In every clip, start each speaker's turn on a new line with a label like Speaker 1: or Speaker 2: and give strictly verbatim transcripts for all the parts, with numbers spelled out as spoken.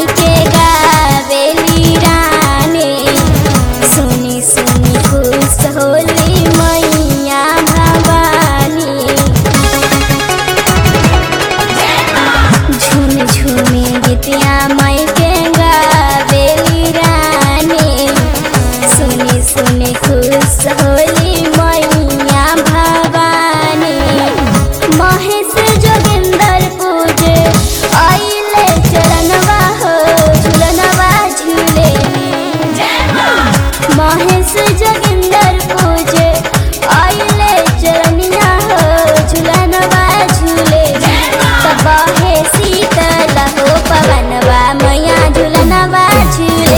Speaker 1: माई के गावेली रानी, सुनी सुनी खुश होली मैया भवानी। झूम झूमी गीतिया माई के गावेली रानी, सुनी सुनी खुश होली मैया भवानी। महेश जोगिंदर पूजे आइले चरणवा हो झूलनवा झूले। महेश जोगिंदर पूजे आइले चरनिया हो झूलनवा झूले। तब हे शीतल हो पवनवा मैया झूलनवा झूले।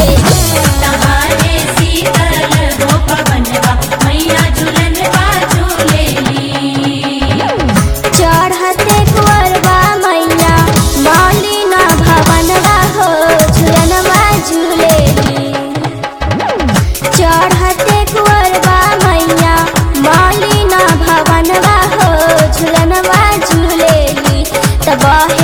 Speaker 1: चढ़ते कुंवरवा मैया मौलिना भवनवा हो झूलनवा झूलेली। चढ़ते कुंवरवा मैया मौलिना भवनवा हो झूलनवा झूलेली। तब